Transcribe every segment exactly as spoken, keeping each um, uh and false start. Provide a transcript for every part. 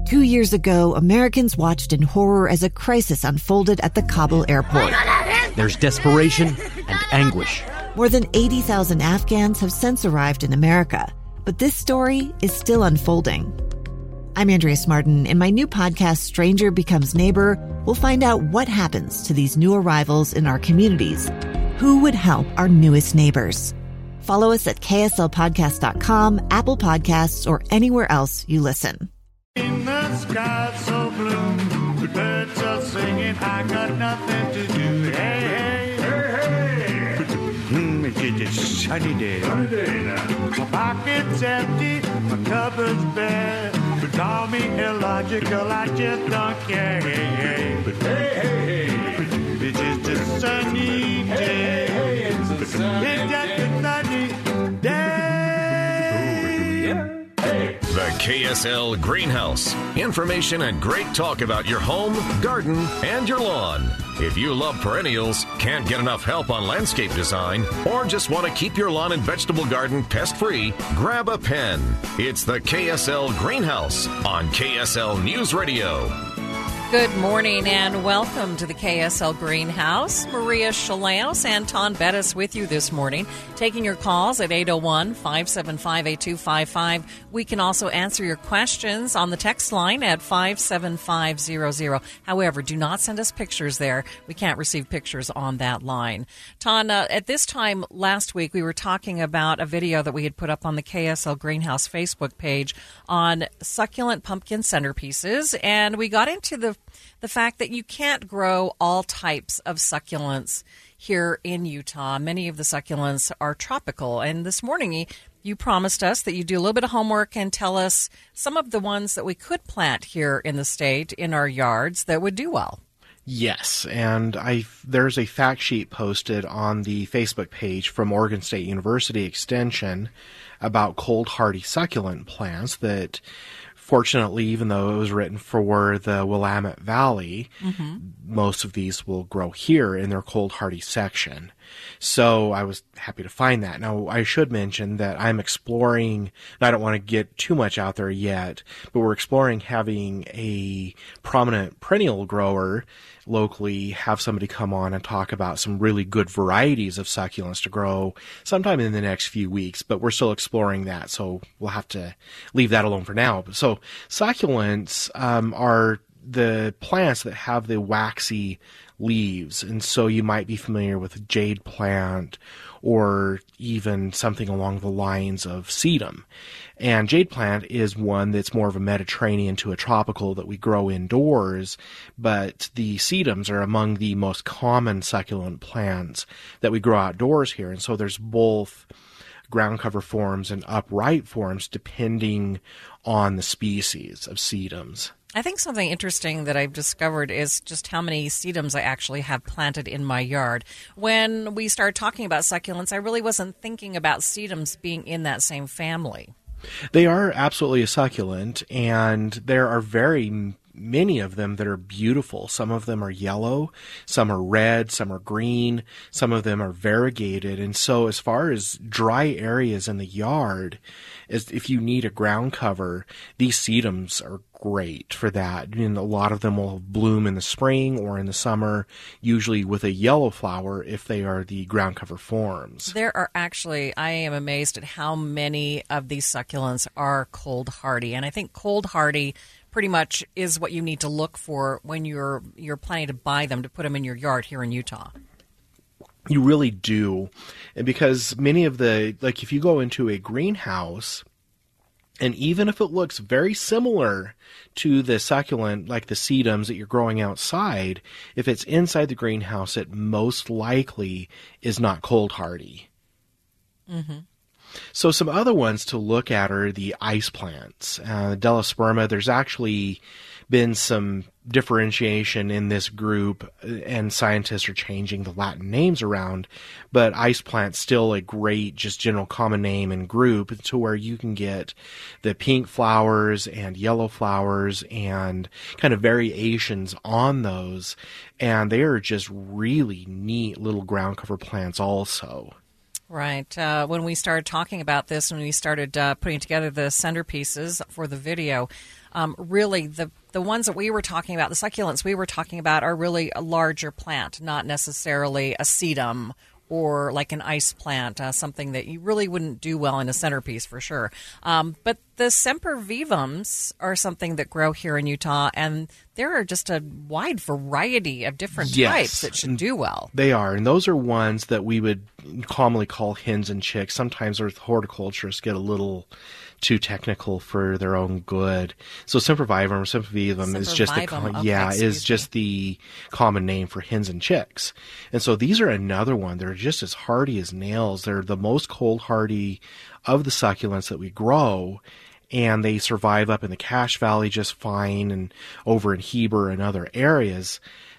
Two years ago, Americans watched in horror as a crisis unfolded at the Kabul airport. There's desperation and anguish. More than eighty thousand Afghans have since arrived in America, but this story is still unfolding. I'm Andrea Martin. In my new podcast, Stranger Becomes Neighbor, we'll find out what happens to these new arrivals in our communities. Who would help our newest neighbors? Follow us at K S L podcast dot com, Apple Podcasts, or anywhere else you listen. In the sky so blue, the birds are singing, I got nothing to do. Hey, hey, hey, hey. Mm, it's a sunny day. Sunny day now. My pocket's empty, my cupboard's bare. But call me illogical, I just don't care. Hey, hey, but hey, hey, hey. It's just a sunny day. Hey, hey, hey, it's a sunny it's just a sunny day. The K S L Greenhouse. Information and great talk about your home, garden, and your lawn. If you love perennials, can't get enough help on landscape design, or just want to keep your lawn and vegetable garden pest-free, grab a pen. It's the K S L Greenhouse on K S L News Radio. Good morning and welcome to the K S L Greenhouse. Maria Chalaos and Ton Bettis with you this morning, taking your calls at eight oh one, five seven five, eight two five five. We can also answer your questions on the text line at five seven five zero zero. However, do not send us pictures there. We can't receive pictures on that line. Ton, uh, at this time last week, we were talking about a video that we had put up on the K S L Greenhouse Facebook page on succulent pumpkin centerpieces, and we got into the the fact that you can't grow all types of succulents here in Utah. Many of the succulents are tropical. And this morning, you promised us that you do a little bit of homework and tell us some of the ones that we could plant here in the state in our yards that would do well. Yes, and I there's a fact sheet posted on the Facebook page from Oregon State University Extension about cold hardy succulent plants that, fortunately, even though it was written for the Willamette Valley, mm-hmm. most of these will grow here in their cold hardy section. So I was happy to find that. Now, I should mention that I'm exploring, and I don't want to get too much out there yet, but we're exploring having a prominent perennial grower locally have somebody come on and talk about some really good varieties of succulents to grow sometime in the next few weeks, but we're still exploring that, so we'll have to leave that alone for now. So succulents um, are the plants that have the waxy leaves, and so you might be familiar with a jade plant or even something along the lines of sedum. And jade plant is one that's more of a Mediterranean to a tropical that we grow indoors, but the sedums are among the most common succulent plants that we grow outdoors here. And so there's both ground cover forms and upright forms depending on the species of sedums. I think something interesting that I've discovered is just how many sedums I actually have planted in my yard. When we started talking about succulents, I really wasn't thinking about sedums being in that same family. They are absolutely a succulent, and there are very many of them that are beautiful. Some of them are yellow, some are red, some are green, some of them are variegated. And so as far as dry areas in the yard, as if you need a ground cover, these sedums are great for that. And a lot of them will bloom in the spring or in the summer, usually with a yellow flower if they are the ground cover forms. There are actually, I am amazed at how many of these succulents are cold hardy. And I think cold hardy pretty much is what you need to look for when you're you're planning to buy them to put them in your yard here in Utah. You really do. And because many of the, like if you go into a greenhouse, and even if it looks very similar to the succulent, like the sedums that you're growing outside, if it's inside the greenhouse, it most likely is not cold hardy. Mm-hmm. So some other ones to look at are the ice plants. Uh, Delosperma, there's actually been some differentiation in this group, and scientists are changing the Latin names around, but ice plant's still a great just general common name and group to where you can get the pink flowers and yellow flowers and kind of variations on those, and they are just really neat little ground cover plants also. Right. Uh, when we started talking about this, when we started uh, putting together the centerpieces for the video, um, really the the ones that we were talking about, the succulents we were talking about, are really a larger plant, not necessarily a sedum or like an ice plant, uh, something that you really wouldn't do well in a centerpiece for sure. Um, but the sempervivums are something that grow here in Utah, and there are just a wide variety of different yes. types that should do well. They are, and those are ones that we would commonly call hens and chicks. Sometimes our horticulturists get a little too technical for their own good. So sempervivum or sempervivum is just the com- okay, yeah is just the common name for hens and chicks. And so these are another one. They're just as hardy as nails. They're the most cold hardy of the succulents that we grow, and they survive up in the Cache Valley just fine, and over in Heber and other areas.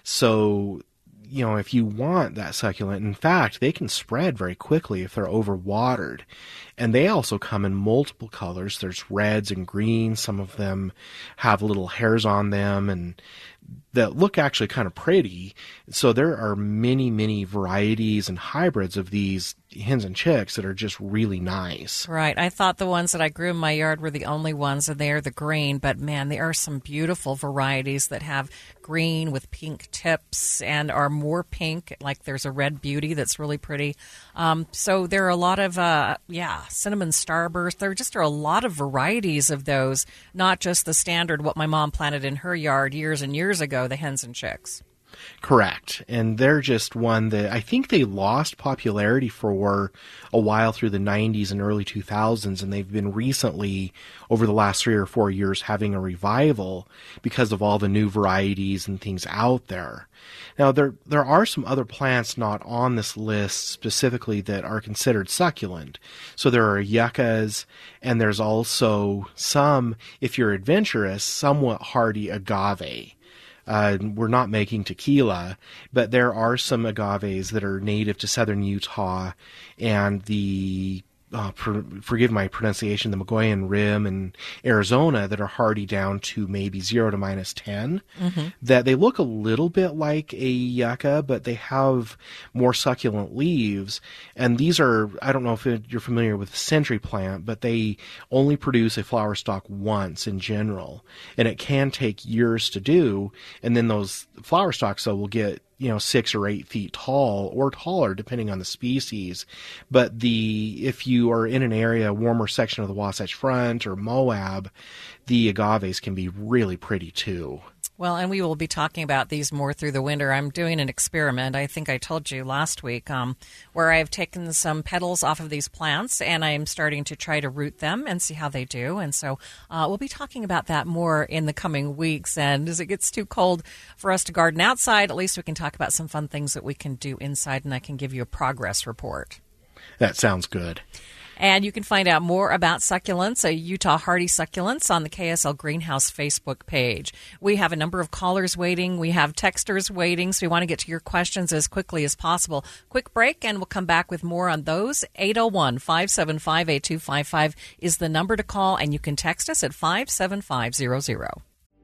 So, you know, if you want that succulent, in fact, they can spread very quickly if they're overwatered. And they also come in multiple colors. There's reds and greens. Some of them have little hairs on them and that look actually kind of pretty. So there are many, many varieties and hybrids of these hens and chicks that are just really nice. Right. I thought the ones that I grew in my yard were the only ones, and they are the green. But, man, there are some beautiful varieties that have green with pink tips and are more pink. Like there's a red beauty that's really pretty. Um, so there are a lot of, uh, yeah, cinnamon starburst. There just are a lot of varieties of those, not just the standard what my mom planted in her yard years and years ago, the hens and chicks. Correct. And they're just one that I think they lost popularity for a while through the nineties and early two thousands, and they've been recently, over the last three or four years, having a revival because of all the new varieties and things out there. Now, there there are some other plants not on this list specifically that are considered succulent. So there are yuccas, and there's also some, if you're adventurous, somewhat hardy agave. Uh, we're not making tequila, but there are some agaves that are native to southern Utah, and the uh, for, forgive my pronunciation, the Mogollon Rim in Arizona that are hardy down to maybe zero to minus ten. Mm-hmm. That they look a little bit like a yucca, but they have more succulent leaves. And these are, I don't know if it, you're familiar with the century plant, but they only produce a flower stalk once in general. And it can take years to do. And then those flower stalks, though, will get, you know, six or eight feet tall or taller, depending on the species. But the, if you are in an area, a warmer section of the Wasatch Front or Moab, the agaves can be really pretty too. Well, and we will be talking about these more through the winter. I'm doing an experiment, I think I told you last week, um, where I've taken some petals off of these plants, and I'm starting to try to root them and see how they do. And so uh, we'll be talking about that more in the coming weeks. And as it gets too cold for us to garden outside, at least we can talk about some fun things that we can do inside, and I can give you a progress report. That sounds good. And you can find out more about succulents, a Utah hardy succulents, on the K S L Greenhouse Facebook page. We have a number of callers waiting. We have texters waiting, so we want to get to your questions as quickly as possible. Quick break, and we'll come back with more on those. eight oh one, five seven five, eight two five five is the number to call, and you can text us at five seven five zero zero.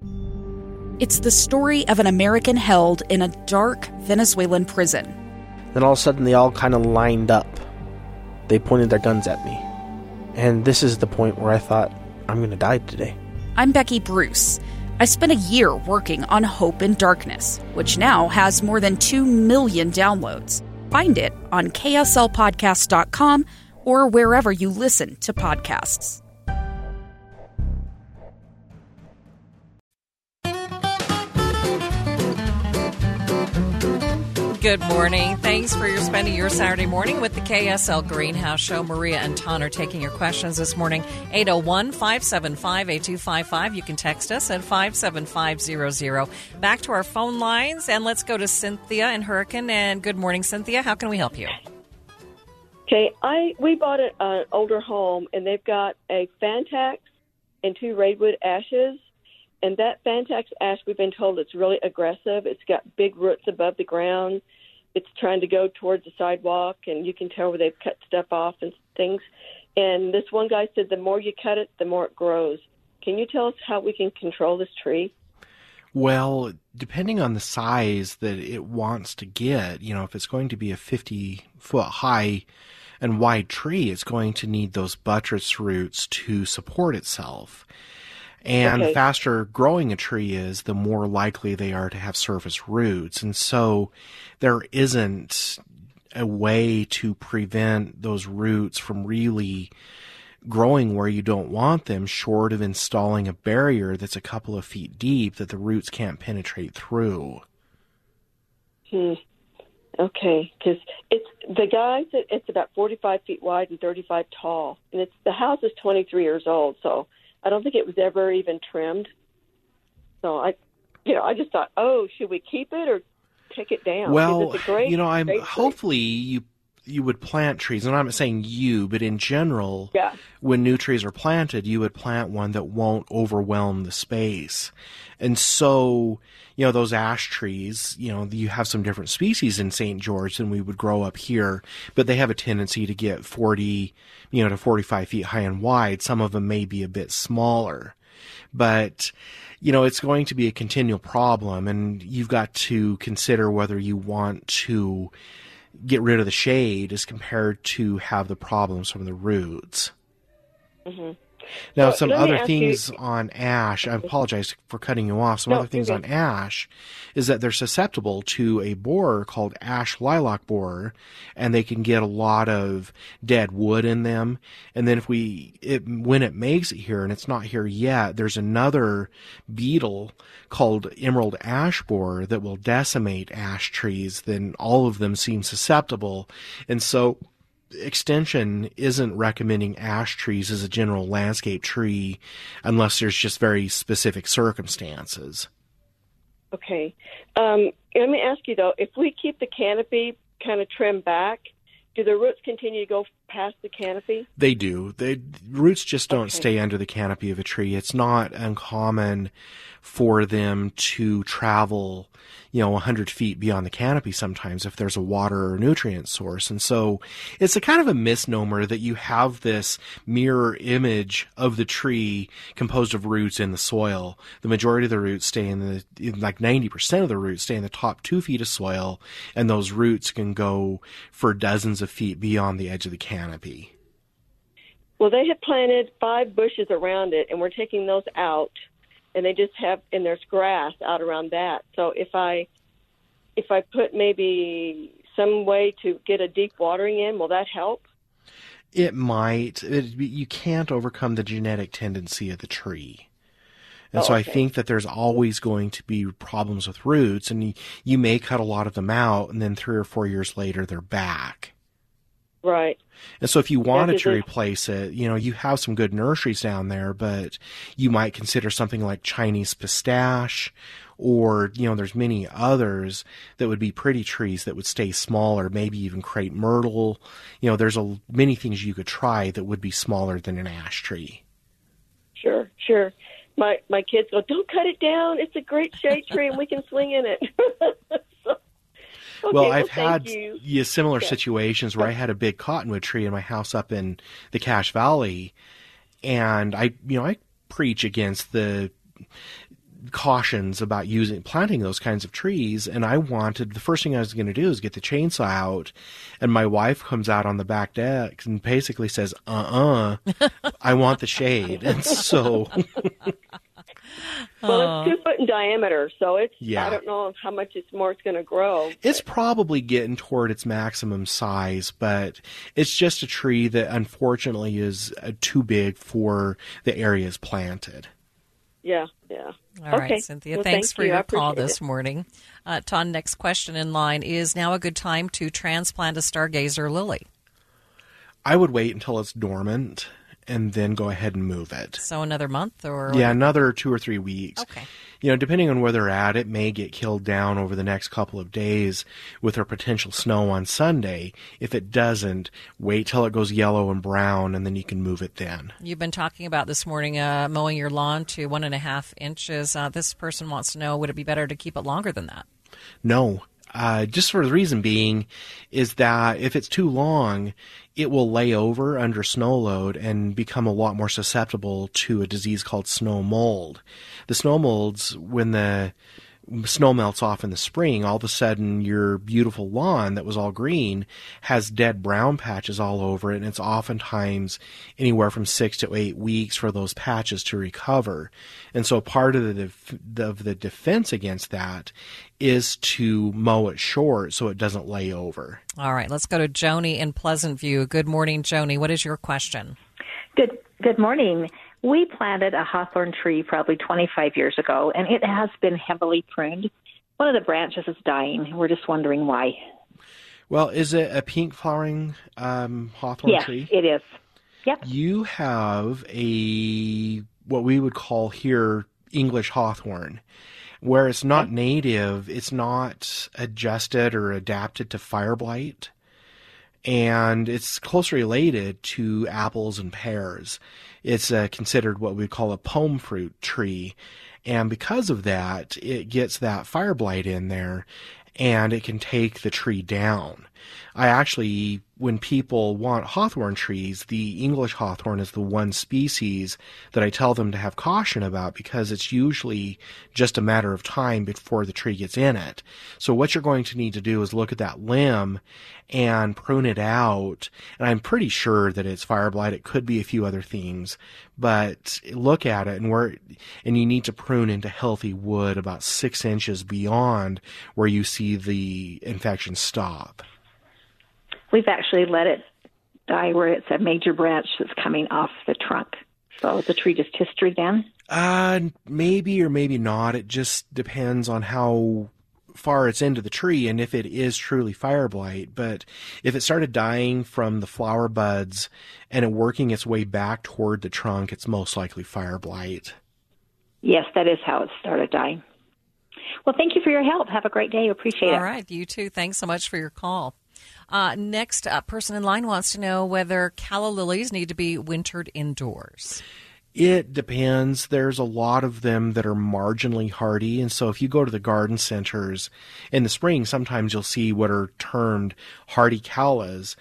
It's the story of an American held in a dark Venezuelan prison. Then all of a sudden, they all kind of lined up. They pointed their guns at me. And this is the point where I thought, I'm going to die today. I'm Becky Bruce. I spent a year working on Hope in Darkness, which now has more than two million downloads. Find it on K S L podcast dot com or wherever you listen to podcasts. Good morning. Thanks for your spending your Saturday morning with the K S L Greenhouse Show. Maria and Ton are taking your questions this morning. eight oh one, five seven five, eight two five five. You can text us at five seven five zero zero. Back to our phone lines, and let's go to Cynthia in Hurricane. And good morning, Cynthia. How can we help you? Okay, I we bought an uh, older home, and they've got a Fantax and two Redwood ashes. And that Fantax ash, we've been told it's really aggressive. It's got big roots above the ground. It's trying to go towards the sidewalk, and you can tell where they've cut stuff off and things. And this one guy said the more you cut it, the more it grows. Can you tell us how we can control this tree? Well, depending on the size that it wants to get, you know, if it's going to be a fifty-foot high and wide tree, it's going to need those buttress roots to support itself. And Okay. the faster growing a tree is, the more likely they are to have surface roots. And so there isn't a way to prevent those roots from really growing where you don't want them, short of installing a barrier that's a couple of feet deep that the roots can't penetrate through. Hmm. Okay, because it's the guy said it's about forty-five feet wide and thirty-five tall, and it's the house is twenty-three years old, so I don't think it was ever even trimmed. So I, you know, I just thought, oh, should we keep it or take it down? 'Cause Well, it's a great, you know, I'm great tree. hopefully you you would plant trees, and I'm not saying you, but in general, Yeah. when new trees are planted, you would plant one that won't overwhelm the space. And so, you know, those ash trees, you know, you have some different species in Saint George than we would grow up here, but they have a tendency to get forty, you know, to forty-five feet high and wide. Some of them may be a bit smaller, but you know, it's going to be a continual problem, and you've got to consider whether you want to get rid of the shade as compared to have the problems from the roots. Mm-hmm. Now, So some let me other ask things you- on ash, I apologize for cutting you off. Some No, other things you're on good. ash is that they're susceptible to a borer called ash lilac borer, and they can get a lot of dead wood in them. And then if we, it, when it makes it here, and it's not here yet, there's another beetle called emerald ash borer that will decimate ash trees. Then all of them seem susceptible. And so Extension isn't recommending ash trees as a general landscape tree unless there's just very specific circumstances. Okay. Um, let me ask you, though, if we keep the canopy kind of trimmed back, do the roots continue to go past the canopy? They do. They roots just don't Okay. stay under the canopy of a tree. It's not uncommon for them to travel, you know, one hundred feet beyond the canopy sometimes if there's a water or nutrient source. And so it's a kind of a misnomer that you have this mirror image of the tree composed of roots in the soil. The majority of the roots stay in the, in like ninety percent of the roots stay in the top two feet of soil, and those roots can go for dozens of feet beyond the edge of the canopy. Well, they had planted five bushes around it, and we're taking those out, and they just have, and there's grass out around that. So if I, if I put maybe some way to get a deep watering in, will that help? It might. It, you can't overcome the genetic tendency of the tree. And Oh, so I okay. think that there's always going to be problems with roots, and you, you may cut a lot of them out, and then three or four years later, they're back. Right. And so if you wanted because to it- replace it, you know, you have some good nurseries down there, but you might consider something like Chinese pistache, or, you know, there's many others that would be pretty trees that would stay smaller, maybe even crepe myrtle. You know, there's a, many things you could try that would be smaller than an ash tree. Sure, sure. My my kids go, don't cut it down. It's a great shade tree, and we can swing in it. So, okay, well, I've thank had you. yeah, similar Yeah. situations where I had a big cottonwood tree in my house up in the Cache Valley, and I, you know, I preach against the cautions about using planting those kinds of trees, and I wanted, the first thing I was going to do is get the chainsaw out, and my wife comes out on the back deck and basically says, uh-uh, I want the shade. And so Well, it's two foot in diameter, so it's. Yeah. I don't know how much it's more it's going to grow. it's probably getting toward its maximum size, but it's just a tree that unfortunately is uh, too big for the areas planted. Yeah, yeah. All right, Okay. Cynthia, Well, thanks thank for you. I your call appreciate this it. morning. Uh, Ton, next question in line. Is now a good time to transplant a stargazer lily? I would wait until it's dormant and then go ahead and move it. So another month or? Yeah, another two or three weeks. Okay. You know, depending on where they're at, it may get killed down over the next couple of days with our potential snow on Sunday. If it doesn't, wait till it goes yellow and brown, and then you can move it then. You've been talking about this morning uh, mowing your lawn to one and a half inches. Uh, this person wants to know, would it be better to keep it longer than that? No. Uh, just for the reason being is that if it's too long, it will lay over under snow load and become a lot more susceptible to a disease called snow mold. The snow molds, when the snow melts off in the spring, all of a sudden your beautiful lawn that was all green has dead brown patches all over it, and it's oftentimes anywhere from six to eight weeks for those patches to recover. And so part of the def- of the defense against that is to mow it short so it doesn't lay over. All right, let's go to Joni in Pleasant View. Good morning, Joni. What is your question? Good good morning. We planted a hawthorn tree probably twenty-five years ago, and it has been heavily pruned. One of the branches is dying. We're just wondering why. Well, is it a pink flowering um, hawthorn yes, tree? Yes, it is. Yep. You have a, what we would call here, English hawthorn, where it's not okay. native, it's not adjusted or adapted to fire blight. And it's closely related to apples and pears. It's uh, considered what we call a pome fruit tree. And because of that, it gets that fire blight in there, and it can take the tree down. I actually, when people want hawthorn trees, the English hawthorn is the one species that I tell them to have caution about, because it's usually just a matter of time before the tree gets in it. So what you're going to need to do is look at that limb and prune it out. And I'm pretty sure that it's fire blight. It could be a few other things, but look at it, and where, and you need to prune into healthy wood about six inches beyond where you see the infection stop. We've actually let it die where it's a major branch that's coming off the trunk. So the tree just history then? Uh, maybe or maybe not. It just depends on how far it's into the tree and if it is truly fire blight. But if it started dying from the flower buds and it working its way back toward the trunk, it's most likely fire blight. Yes, that is how it started dying. Well, thank you for your help. Have a great day. Appreciate it. All right. You too. Thanks so much for your call. Uh, next uh, person in line wants to know whether calla lilies need to be wintered indoors. It depends. There's a lot of them that are marginally hardy, and so if you go to the garden centers in the spring, sometimes you'll see what are termed hardy callas,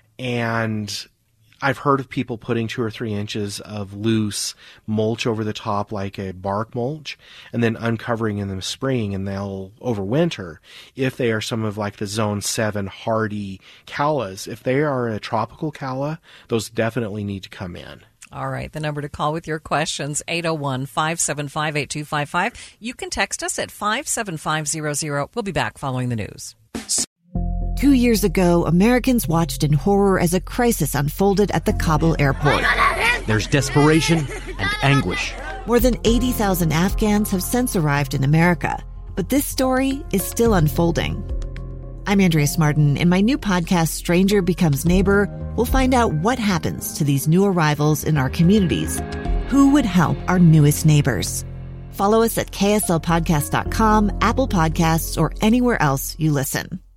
and I've heard of people putting two or three inches of loose mulch over the top like a bark mulch and then uncovering in the spring, and they'll overwinter. If they are some of like the zone seven hardy callas, if they are a tropical calla, those definitely need to come in. All right. The number to call with your questions, eight oh one, five seven five, eight two five five. You can text us at five seven five zero zero. We'll be back following the news. Two years ago, Americans watched in horror as a crisis unfolded at the Kabul airport. There's desperation and anguish. More than eighty thousand Afghans have since arrived in America, but this story is still unfolding. I'm Andrea Smartin. In my new podcast, Stranger Becomes Neighbor, we'll find out what happens to these new arrivals in our communities. Who would help our newest neighbors? Follow us at K S L podcast dot com, Apple Podcasts, or anywhere else you listen.